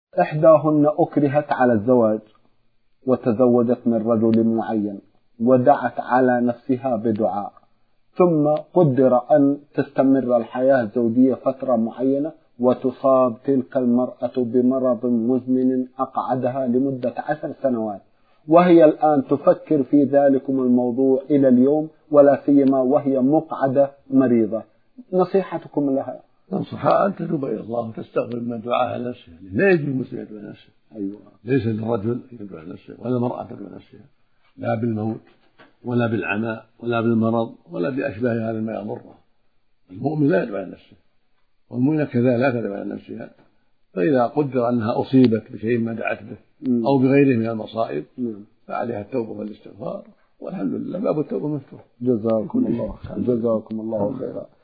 إحداهن أكرهت على الزواج وتزوجت من رجل معين ودعت على نفسها بدعاء، ثم قدر أن تستمر الحياة الزوجية فترة معينة وتصاب تلك المرأة بمرض مزمن أقعدها لمدة 10 سنوات، وهي الآن تفكر في ذلكم الموضوع إلى اليوم، ولا سيما وهي مقعدة مريضة، نصيحتكم لها؟ ننصحها أن تتوب إلى الله وتستغفر من دعاها لنفسها، لا يجوز المسلم يدعو لنفسه. أيوة. ليس للرجل يدعو لنفسه ولا المرأة تدعو لنفسها، لا بالموت ولا بالعمى ولا بالمرض ولا بأشباه هذا ما يضره. المؤمن لا يدعو لنفسه، والمؤمنة كذا لا تدعو لنفسها، فإذا قدر أنها أصيبت بشيء ما دعت به أو بغيره من المصائب فعليها التوبة والاستغفار، والحمد لله باب التوبة مفتوح. جزاكم الله خيرا.